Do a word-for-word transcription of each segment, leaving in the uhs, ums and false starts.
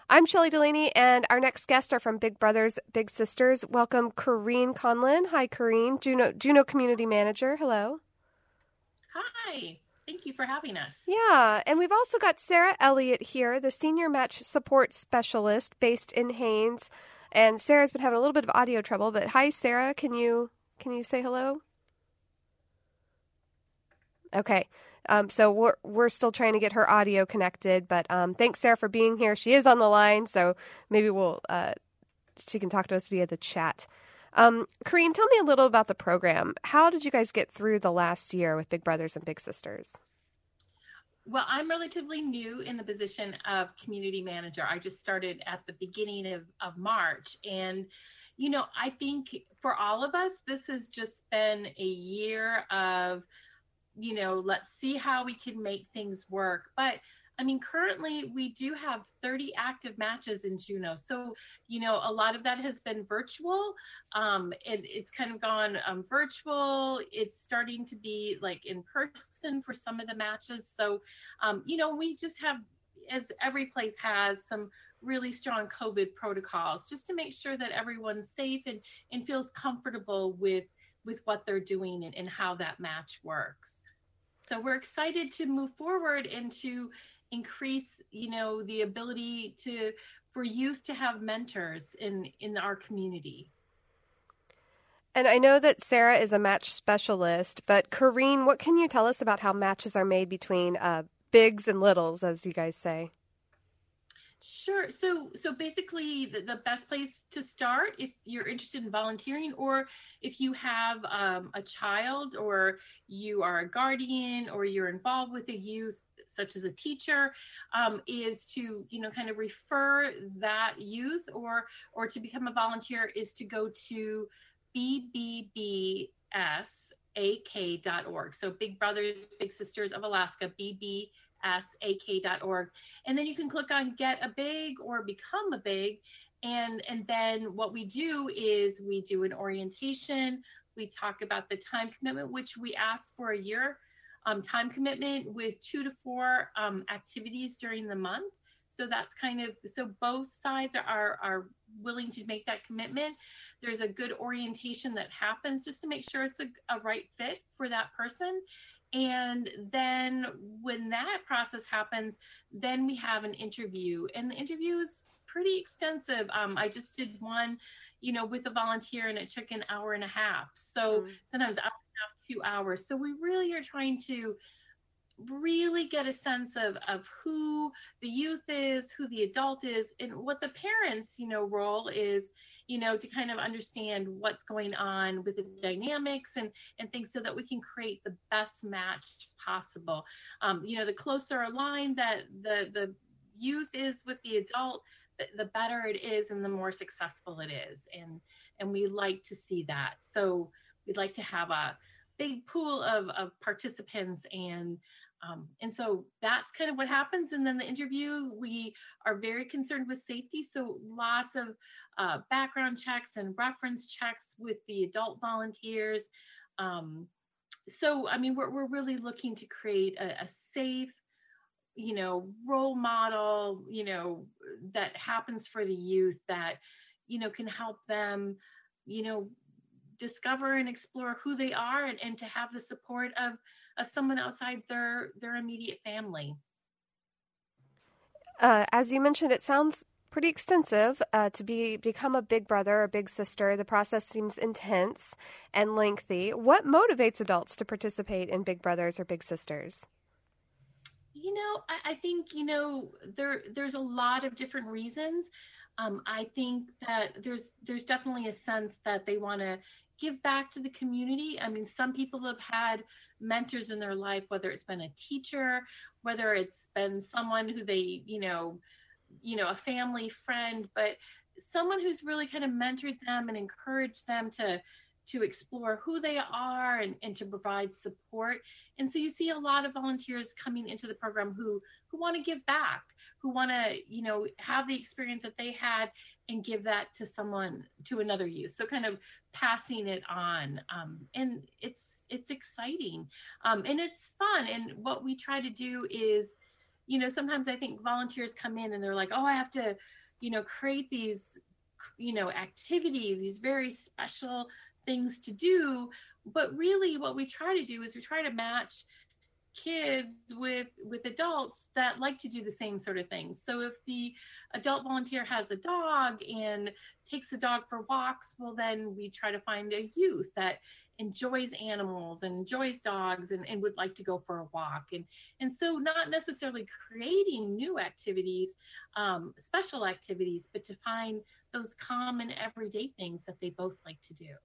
I'm Shelley Delaney, and our next guests are from Big Brothers Big Sisters. Welcome, Corrine Conlon. Hi, Corrine. Juneau, Juneau Community Manager. Hello. Hi. Thank you for having us. Yeah, and we've also got Sarah Elliott here, the Senior Match Support Specialist based in Haines. And Sarah's been having a little bit of audio trouble, but hi, Sarah. Can you can you say hello? Okay. Um, so we're we're still trying to get her audio connected, but um, thanks, Sarah, for being here. She is on the line, so maybe we'll uh, she can talk to us via the chat. Um, Corrine, tell me a little about the program. How did you guys get through the last year with Big Brothers and Big Sisters? Well, I'm relatively new in the position of community manager. I just started at the beginning of, of March. And, you know, I think for all of us, this has just been a year of, you know, let's see how we can make things work. But I mean, currently we do have thirty active matches in Juneau. So, you know, a lot of that has been virtual. Um, it, it's kind of gone um, virtual. It's starting to be like in person for some of the matches. So, um, you know, we just have, as every place has, some really strong COVID protocols just to make sure that everyone's safe and, and feels comfortable with, with what they're doing and, and how that match works. So we're excited to move forward and to increase, you know, the ability to for youth to have mentors in in our community. And I know that Sarah is a match specialist, but Corrine, what can you tell us about how matches are made between uh, bigs and littles, as you guys say? Sure. So so basically the, the best place to start if you're interested in volunteering, or if you have um, a child, or you are a guardian, or you're involved with a youth, such as a teacher, um, is to, you know, kind of refer that youth or or to become a volunteer is to go to B B B S A K dot org. So Big Brothers Big Sisters of Alaska, B B S A K dot org. And then you can click on Get a Big or Become a Big. And, and then what we do is we do an orientation. We talk about the time commitment, which we ask for a year um, time commitment with two to four um, activities during the month. So that's kind of, so both sides are, are, are willing to make that commitment. There's a good orientation that happens just to make sure it's a, a right fit for that person. And then when that process happens, then we have an interview, and the interview is pretty extensive. Um, I just did one, you know, with a volunteer, and it took an hour and a half. So mm. sometimes hour and a half, two hours. So we really are trying to really get a sense of, of who the youth is, who the adult is, and what the parents, you know, role is, you know, to kind of understand what's going on with the dynamics and, and things so that we can create the best match possible. Um, you know, the closer aligned that the, the youth is with the adult, the, the better it is and the more successful it is. And, and we like to see that. So we'd like to have a big pool of, of participants, and Um, and so that's kind of what happens. And then the interview, we are very concerned with safety. So lots of uh, background checks and reference checks with the adult volunteers. Um, so, I mean, we're, we're really looking to create a, a safe, you know, role model, you know, that happens for the youth that, you know, can help them, you know, discover and explore who they are, and, and to have the support of, of someone outside their, their immediate family. Uh, as you mentioned, it sounds pretty extensive uh, to be become a big brother or big sister. The process seems intense and lengthy. What motivates adults to participate in Big Brothers or Big Sisters? You know, I, I think, you know, there there's a lot of different reasons. Um, I think that there's there's definitely a sense that they want to give back to the community. I mean, some people have had mentors in their life, whether it's been a teacher, whether it's been someone who they, you know, you know, a family friend, but someone who's really kind of mentored them and encouraged them to to explore who they are and, and to provide support. And so you see a lot of volunteers coming into the program who who want to give back, who want to, you know, have the experience that they had and give that to someone, to another youth. So kind of passing it on. Um, and it's it's exciting. Um, and it's fun. And what we try to do is, you know, sometimes I think volunteers come in and they're like, oh, I have to, you know, create these, you know, activities, these very special things to do. But really what we try to do is we try to match kids with with adults that like to do the same sort of things. So if the adult volunteer has a dog and takes the dog for walks, well, then we try to find a youth that enjoys animals and enjoys dogs and, and would like to go for a walk. And and so not necessarily creating new activities, um, special activities, but to find those common everyday things that they both like to do.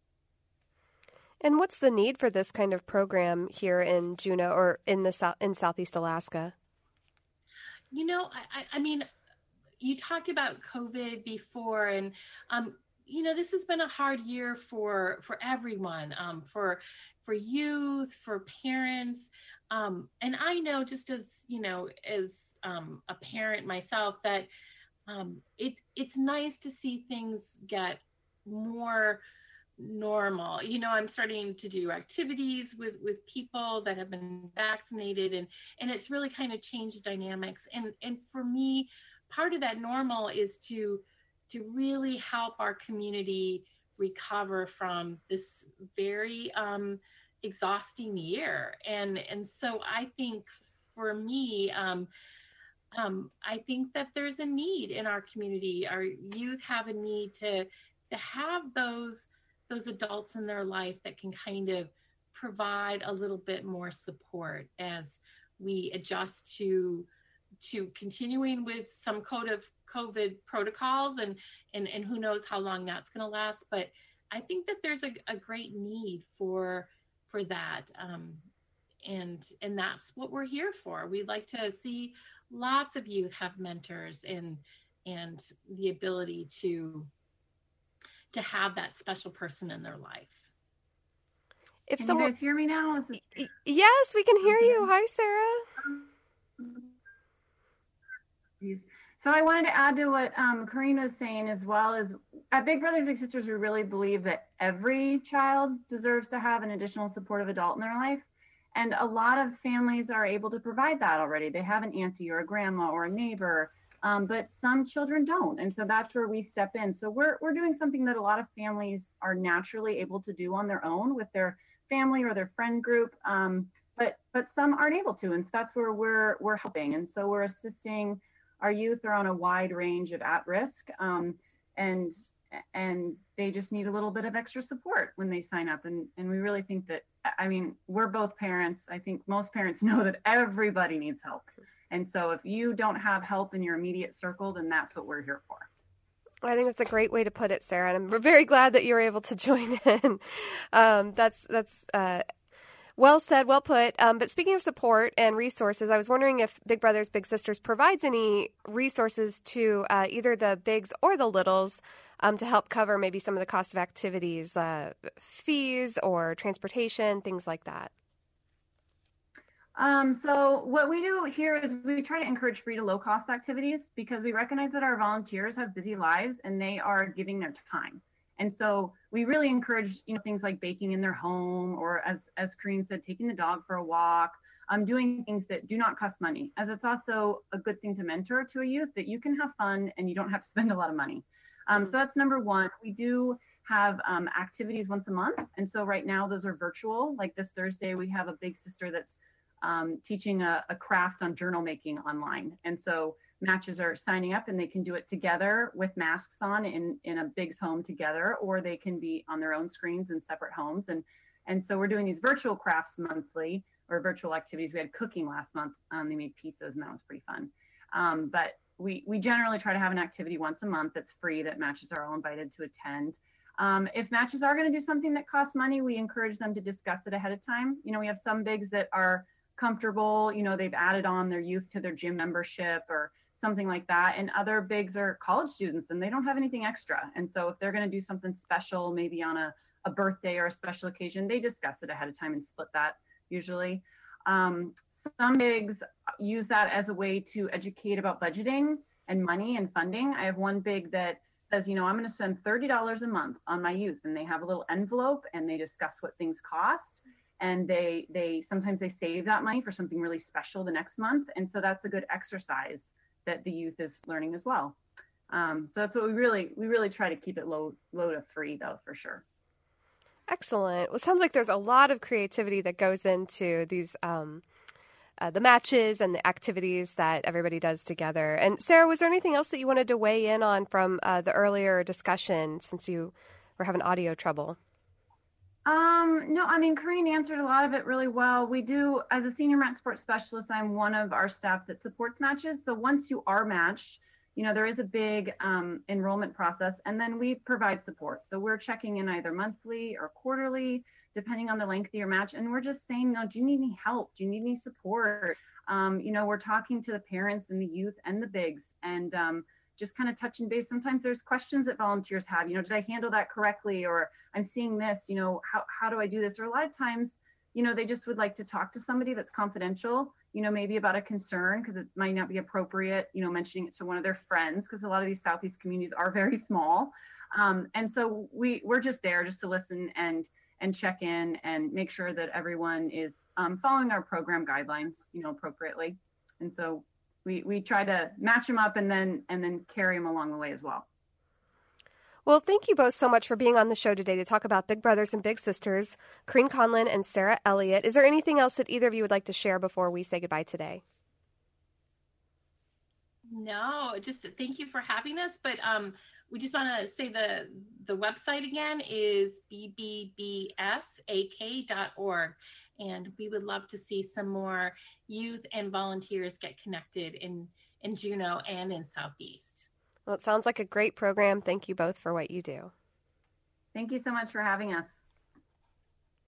And what's the need for this kind of program here in Juneau or in the south in Southeast Alaska? You know, I, I mean, you talked about COVID before, and um, you know, this has been a hard year for for everyone, um, for for youth, for parents, um, and I know just as you know, as um, a parent myself, that um, it it's nice to see things get more normal. You know, I'm starting to do activities with with people that have been vaccinated, and and it's really kind of changed dynamics. And and for me, part of that normal is to to really help our community recover from this very um, exhausting year. And and so I think for me, um, um, I think that there's a need in our community. Our youth have a need to to have those those adults in their life that can kind of provide a little bit more support as we adjust to to continuing with some code of COVID protocols, and and and who knows how long that's going to last. But I think that there's a, a great need for for that, um, and and that's what we're here for. We'd like to see lots of youth have mentors and and the ability to to have that special person in their life. If can someone... you guys hear me now? Is it... Yes, we can hear okay. you. Hi, Sarah. So I wanted to add to what um, Corrine was saying as well. Is at Big Brothers Big Sisters, we really believe that every child deserves to have an additional supportive adult in their life. And a lot of families are able to provide that already. They have an auntie or a grandma or a neighbor. Um, but some children don't. And so that's where we step in. So we're we're doing something that a lot of families are naturally able to do on their own with their family or their friend group. Um, but but some aren't able to. And so that's where we're we're helping. And so we're assisting our youth are on a wide range of at risk. Um, and and they just need a little bit of extra support when they sign up. And, and we really think that, I mean, we're both parents. I think most parents know that everybody needs help. And so if you don't have help in your immediate circle, then that's what we're here for. I think that's a great way to put it, Sarah. And I'm very glad that you were able to join in. Um, that's that's uh, well said, well put. Um, but speaking of support and resources, I was wondering if Big Brothers Big Sisters provides any resources to uh, either the bigs or the littles um, to help cover maybe some of the cost of activities, uh, fees or transportation, things like that. Um, so what we do here is we try to encourage free to low cost activities because we recognize that our volunteers have busy lives and they are giving their time. And so we really encourage, you know, things like baking in their home, or as, as Corrine said, taking the dog for a walk, um, doing things that do not cost money, as it's also a good thing to mentor to a youth that you can have fun and you don't have to spend a lot of money. Um, so that's number one. We do have um, activities once a month. And so right now those are virtual. Like this Thursday, we have a big sister that's Um, teaching a, a craft on journal making online. And so matches are signing up and they can do it together with masks on in, in a big's home together, or they can be on their own screens in separate homes. And, and so we're doing these virtual crafts monthly, or virtual activities. We had cooking last month. Um, they made pizzas and that was pretty fun. Um, but we, we generally try to have an activity once a month that's free, that matches are all invited to attend. Um, if matches are going to do something that costs money, we encourage them to discuss it ahead of time. You know, we have some bigs that are comfortable, you know, they've added on their youth to their gym membership or something like that. And other bigs are college students and they don't have anything extra. And so if they're going to do something special, maybe on a, a birthday or a special occasion, they discuss it ahead of time and split that usually. Um, some bigs use that as a way to educate about budgeting and money and funding. I have one big that says, you know, I'm going to spend thirty dollars a month on my youth, and they have a little envelope and they discuss what things cost. and they they sometimes they save that money for something really special the next month. And so that's a good exercise that the youth is learning as well. Um, so that's what we really we really try to keep it low low to free, though, for sure. Excellent. Well, it sounds like there's a lot of creativity that goes into these um, uh, the matches and the activities that everybody does together. And Sarah, was there anything else that you wanted to weigh in on from uh, the earlier discussion, since you were having audio trouble? Um, no, I mean, Corinne answered a lot of it really well. We do, as a senior match sports specialist, I'm one of our staff that supports matches. So once you are matched, you know, there is a big um, enrollment process, and then we provide support. So we're checking in either monthly or quarterly, depending on the length of your match. And we're just saying, no, do you need any help? Do you need any support? Um, you know, we're talking to the parents and the youth and the bigs, and um, just kind of touching base. Sometimes there's questions that volunteers have, you know, did I handle that correctly? Or I'm seeing this, you know, how, how do I do this? Or a lot of times, you know, they just would like to talk to somebody that's confidential, you know, maybe about a concern, because it might not be appropriate, you know, mentioning it to one of their friends, because a lot of these Southeast communities are very small. Um, and so we, we're just there just to listen and and check in and make sure that everyone is um, following our program guidelines, you know, appropriately. And so we, we try to match them up and then and then carry them along the way as well. Well, thank you both so much for being on the show today to talk about Big Brothers and Big Sisters, Corinne Conlin and Sarah Elliott. Is there anything else that either of you would like to share before we say goodbye today? No, just thank you for having us. But um, we just want to say the the website again is b b b s a k dot org. And we would love to see some more youth and volunteers get connected in, in Juneau and in Southeast. Well, it sounds like a great program. Thank you both for what you do. Thank you so much for having us.